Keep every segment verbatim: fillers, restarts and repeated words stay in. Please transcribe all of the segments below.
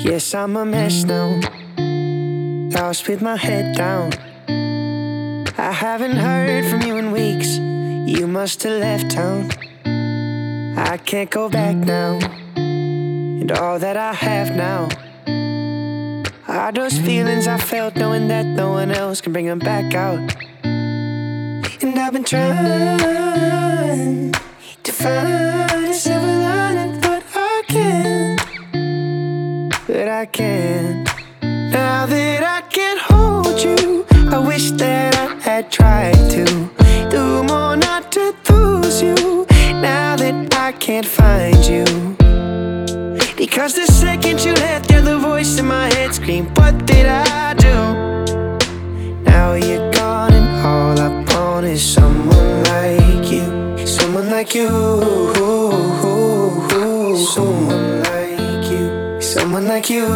Yes, I'm a mess now, lost with my head down. I haven't heard from you in weeks, you must have left town. I can't go back now, and all that I have now are those feelings I felt knowing that no one else can bring them back out. And I've been trying to find a silver lining, but I can't, but I can't. Now that I can't hold you, I wish that I had tried to do more not to lose you. Now that I can't find you, because the second you left, you're the voice in my head scream, what did I do? Now you're gone and all I want is someone like you. Someone like you. Someone like you. Someone like you.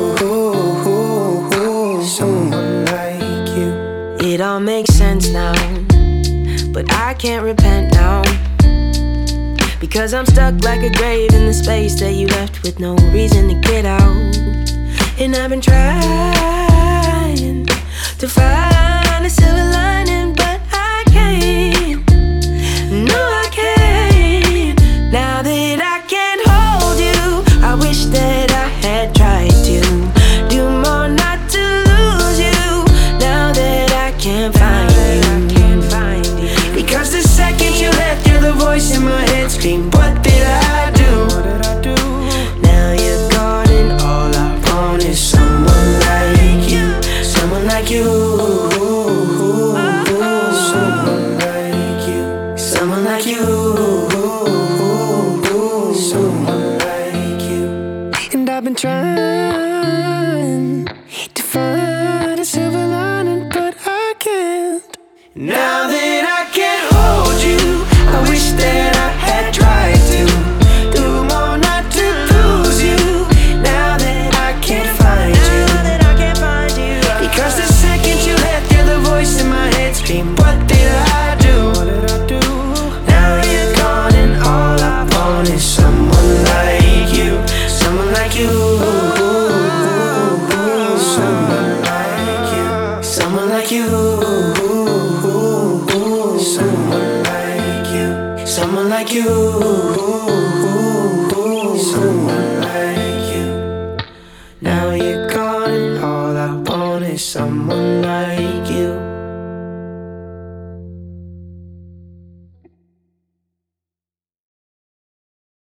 Someone like you. It all makes sense now, but I can't repent now, because I'm stuck like a grave in the space that you left with no reason to get out. And I've been trying to find a silver lining, but I can't. No, I can't. Now that I can't hold you, I wish that I had tried to do more not to lose you. Now that I can't find you, because the second you left, you're the voice in my head scream, what did I do? What did I do? Now you're gone and all I want is someone like you. Someone like you. Someone like you. Someone like you. Someone like you. And I've been trying to find a silver lining, but I can't. Now that I can't hold you, I wish that I had tried to do more not to lose you. Now that I can't find you, because the second you left, you're the voice in my head scream, what did I do? What did I do? Now you're gone and all I want is someone like you. Someone like you. Someone like you. Someone like you. Someone like you. Someone like you.